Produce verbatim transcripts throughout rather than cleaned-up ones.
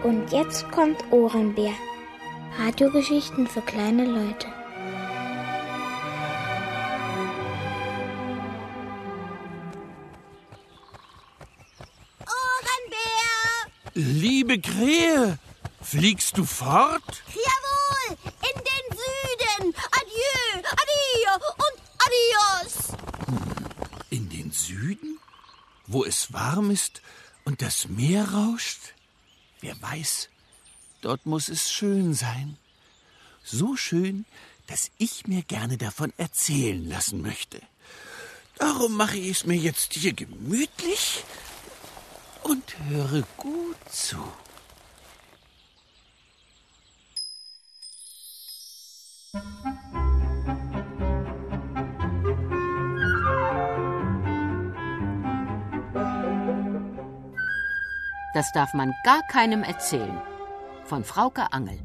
Und jetzt kommt Ohrenbär. Radiogeschichten für kleine Leute. Ohrenbär! Liebe Krähe, fliegst du fort? Jawohl, in den Süden. Adieu, adio und adios. In den Süden? Wo es warm ist und das Meer rauscht? Wer weiß, dort muss es schön sein. So schön, dass ich mir gerne davon erzählen lassen möchte. Darum mache ich es mir jetzt hier gemütlich und höre gut zu. Das darf man gar keinem erzählen. Von Frauke Angel.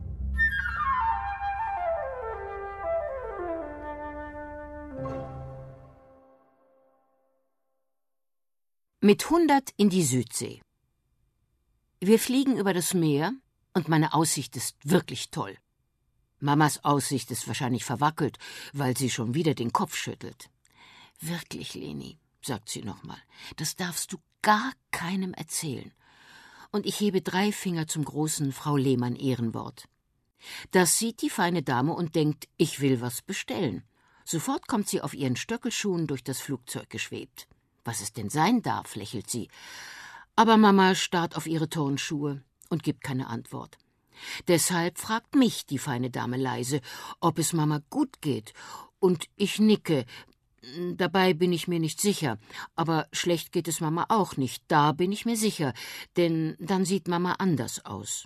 Mit hundert in die Südsee. Wir fliegen über das Meer und meine Aussicht ist wirklich toll. Mamas Aussicht ist wahrscheinlich verwackelt, weil sie schon wieder den Kopf schüttelt. Wirklich, Leni, sagt sie nochmal, das darfst du gar keinem erzählen. Und ich hebe drei Finger zum großen Frau Lehmann-Ehrenwort. Das sieht die feine Dame und denkt, ich will was bestellen. Sofort kommt sie auf ihren Stöckelschuhen durch das Flugzeug geschwebt. Was es denn sein darf, lächelt sie. Aber Mama starrt auf ihre Turnschuhe und gibt keine Antwort. Deshalb fragt mich die feine Dame leise, ob es Mama gut geht. Und ich nicke. Dabei bin ich mir nicht sicher. Aber schlecht geht es Mama auch nicht. Da bin ich mir sicher. Denn dann sieht Mama anders aus.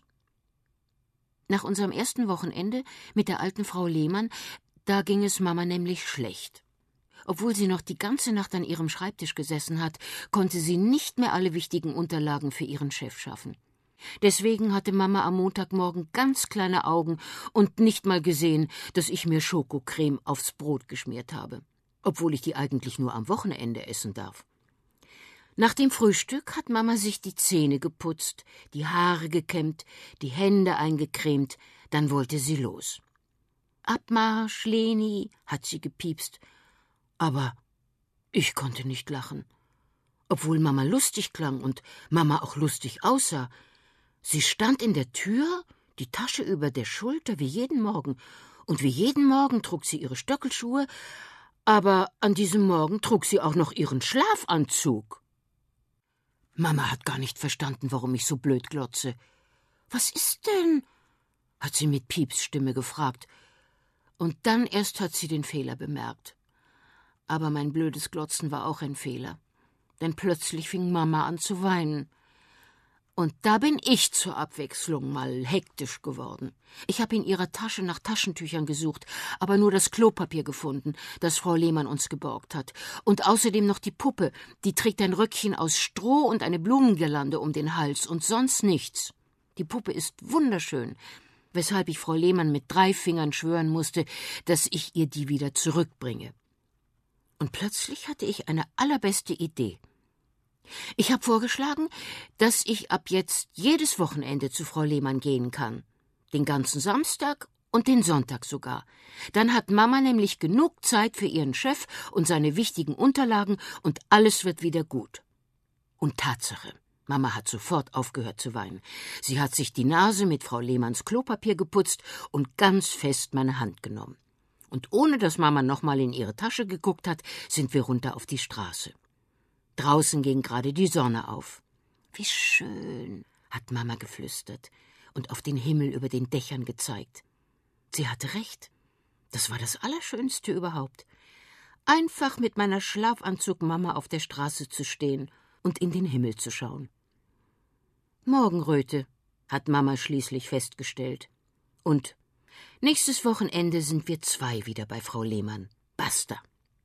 Nach unserem ersten Wochenende mit der alten Frau Lehmann, da ging es Mama nämlich schlecht. Obwohl sie noch die ganze Nacht an ihrem Schreibtisch gesessen hat, konnte sie nicht mehr alle wichtigen Unterlagen für ihren Chef schaffen. Deswegen hatte Mama am Montagmorgen ganz kleine Augen und nicht mal gesehen, dass ich mir Schokocreme aufs Brot geschmiert habe. Obwohl ich die eigentlich nur am Wochenende essen darf. Nach dem Frühstück hat Mama sich die Zähne geputzt, die Haare gekämmt, die Hände eingecremt, dann wollte sie los. »Abmarsch, Leni«, hat sie gepiepst. Aber ich konnte nicht lachen. Obwohl Mama lustig klang und Mama auch lustig aussah. Sie stand in der Tür, die Tasche über der Schulter, wie jeden Morgen. Und wie jeden Morgen trug sie ihre Stöckelschuhe, aber an diesem Morgen trug sie auch noch ihren Schlafanzug. Mama hat gar nicht verstanden, warum ich so blöd glotze. »Was ist denn?« hat sie mit Piepsstimme gefragt. Und dann erst hat sie den Fehler bemerkt. Aber mein blödes Glotzen war auch ein Fehler. Denn plötzlich fing Mama an zu weinen. Und da bin ich zur Abwechslung mal hektisch geworden. Ich habe in ihrer Tasche nach Taschentüchern gesucht, aber nur das Klopapier gefunden, das Frau Lehmann uns geborgt hat. Und außerdem noch die Puppe, die trägt ein Röckchen aus Stroh und eine Blumengirlande um den Hals und sonst nichts. Die Puppe ist wunderschön, weshalb ich Frau Lehmann mit drei Fingern schwören musste, dass ich ihr die wieder zurückbringe. Und plötzlich hatte ich eine allerbeste Idee. Ich habe vorgeschlagen, dass ich ab jetzt jedes Wochenende zu Frau Lehmann gehen kann. Den ganzen Samstag und den Sonntag sogar. Dann hat Mama nämlich genug Zeit für ihren Chef und seine wichtigen Unterlagen und alles wird wieder gut. Und Tatsache, Mama hat sofort aufgehört zu weinen. Sie hat sich die Nase mit Frau Lehmanns Klopapier geputzt und ganz fest meine Hand genommen. Und ohne dass Mama nochmal in ihre Tasche geguckt hat, sind wir runter auf die Straße. Draußen ging gerade die Sonne auf. »Wie schön«, hat Mama geflüstert und auf den Himmel über den Dächern gezeigt. Sie hatte recht. Das war das Allerschönste überhaupt. Einfach mit meiner Schlafanzug-Mama auf der Straße zu stehen und in den Himmel zu schauen. Morgenröte, hat Mama schließlich festgestellt. Und nächstes Wochenende sind wir zwei wieder bei Frau Lehmann. Basta.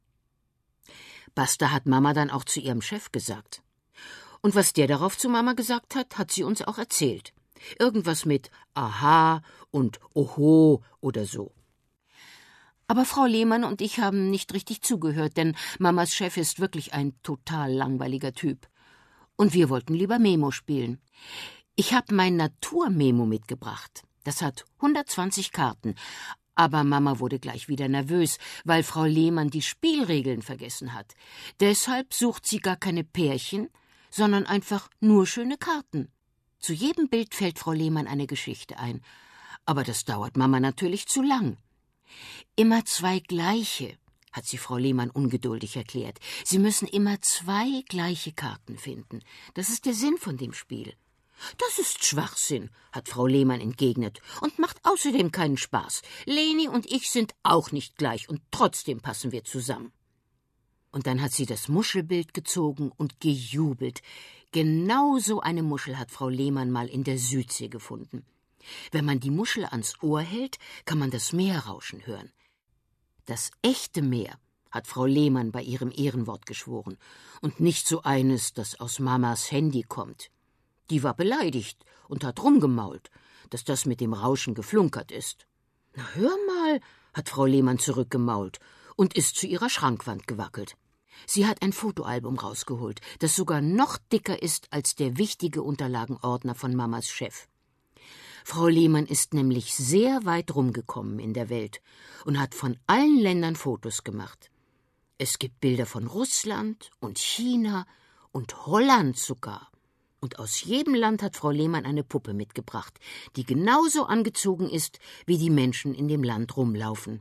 Basta hat Mama dann auch zu ihrem Chef gesagt. Und was der darauf zu Mama gesagt hat, hat sie uns auch erzählt. Irgendwas mit Aha und Oho oder so. Aber Frau Lehmann und ich haben nicht richtig zugehört, denn Mamas Chef ist wirklich ein total langweiliger Typ. Und wir wollten lieber Memo spielen. Ich habe mein Naturmemo mitgebracht. Das hat hundertzwanzig Karten. Aber Mama wurde gleich wieder nervös, weil Frau Lehmann die Spielregeln vergessen hat. Deshalb sucht sie gar keine Pärchen, sondern einfach nur schöne Karten. Zu jedem Bild fällt Frau Lehmann eine Geschichte ein. Aber das dauert Mama natürlich zu lang. Immer zwei gleiche, hat sie Frau Lehmann ungeduldig erklärt. Sie müssen immer zwei gleiche Karten finden. Das ist der Sinn von dem Spiel. Das ist Schwachsinn, hat Frau Lehmann entgegnet, und macht außerdem keinen Spaß. Leni und ich sind auch nicht gleich, und trotzdem passen wir zusammen. Und dann hat sie das Muschelbild gezogen und gejubelt. Genau so eine Muschel hat Frau Lehmann mal in der Südsee gefunden. Wenn man die Muschel ans Ohr hält, kann man das Meer rauschen hören. Das echte Meer, hat Frau Lehmann bei ihrem Ehrenwort geschworen, und nicht so eines, das aus Mamas Handy kommt. Die war beleidigt und hat rumgemault, dass das mit dem Rauschen geflunkert ist. »Na, hör mal«, hat Frau Lehmann zurückgemault und ist zu ihrer Schrankwand gewackelt. Sie hat ein Fotoalbum rausgeholt, das sogar noch dicker ist als der wichtige Unterlagenordner von Mamas Chef. Frau Lehmann ist nämlich sehr weit rumgekommen in der Welt und hat von allen Ländern Fotos gemacht. Es gibt Bilder von Russland und China und Holland sogar. Und aus jedem Land hat Frau Lehmann eine Puppe mitgebracht, die genauso angezogen ist, wie die Menschen in dem Land rumlaufen.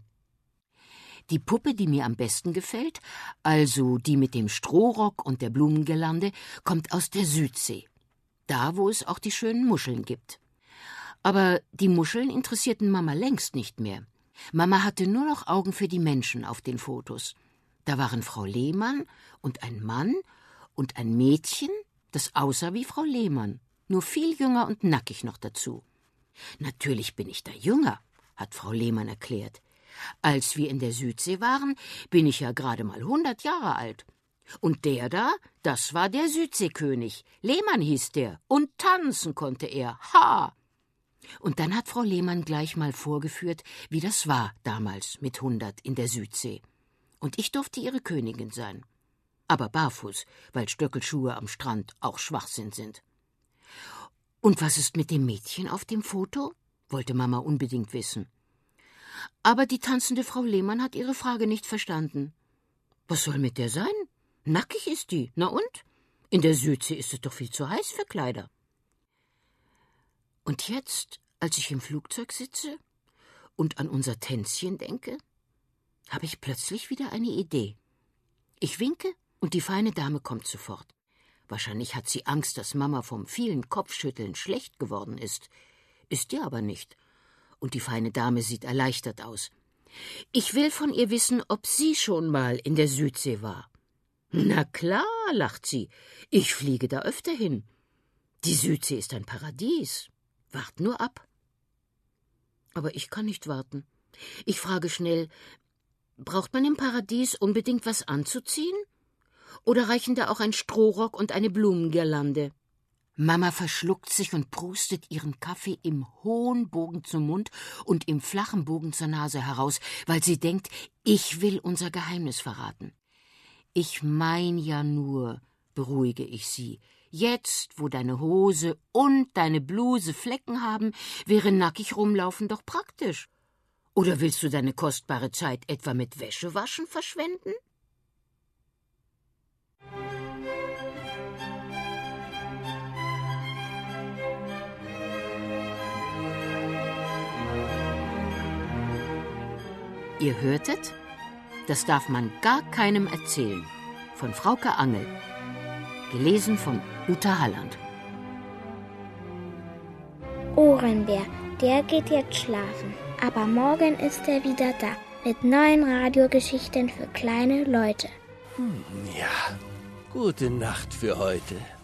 Die Puppe, die mir am besten gefällt, also die mit dem Strohrock und der Blumengirlande, kommt aus der Südsee, da wo es auch die schönen Muscheln gibt. Aber die Muscheln interessierten Mama längst nicht mehr. Mama hatte nur noch Augen für die Menschen auf den Fotos. Da waren Frau Lehmann und ein Mann und ein Mädchen, das aussah wie Frau Lehmann, nur viel jünger und nackig noch dazu. »Natürlich bin ich da jünger«, hat Frau Lehmann erklärt. »Als wir in der Südsee waren, bin ich ja gerade mal hundert Jahre alt. Und der da, das war der Südseekönig. Lehmann hieß der, und tanzen konnte er. Ha!« Und dann hat Frau Lehmann gleich mal vorgeführt, wie das war damals mit hundert in der Südsee. Und ich durfte ihre Königin sein. Aber barfuß, weil Stöckelschuhe am Strand auch Schwachsinn sind. »Und was ist mit dem Mädchen auf dem Foto?« wollte Mama unbedingt wissen. Aber die tanzende Frau Lehmann hat ihre Frage nicht verstanden. »Was soll mit der sein? Nackig ist die, na und? In der Südsee ist es doch viel zu heiß für Kleider.« Und jetzt, als ich im Flugzeug sitze und an unser Tänzchen denke, habe ich plötzlich wieder eine Idee. Ich winke, und die feine Dame kommt sofort. Wahrscheinlich hat sie Angst, dass Mama vom vielen Kopfschütteln schlecht geworden ist. Ist ihr aber nicht. Und die feine Dame sieht erleichtert aus. Ich will von ihr wissen, ob sie schon mal in der Südsee war. »Na klar«, lacht sie, »ich fliege da öfter hin. Die Südsee ist ein Paradies. Wart nur ab.« Aber ich kann nicht warten. Ich frage schnell, braucht man im Paradies unbedingt was anzuziehen? Oder reichen da auch ein Strohrock und eine Blumengirlande? Mama verschluckt sich und prustet ihren Kaffee im hohen Bogen zum Mund und im flachen Bogen zur Nase heraus, weil sie denkt, ich will unser Geheimnis verraten. Ich mein ja nur, beruhige ich sie, jetzt, wo deine Hose und deine Bluse Flecken haben, wäre nackig rumlaufen doch praktisch. Oder willst du deine kostbare Zeit etwa mit Wäschewaschen verschwenden? Ihr hörtet, das darf man gar keinem erzählen, von Frauke Angel, gelesen von Uta Halland. Ohrenbär, der geht jetzt schlafen, aber morgen ist er wieder da, mit neuen Radiogeschichten für kleine Leute. Hm, ja, gute Nacht für heute.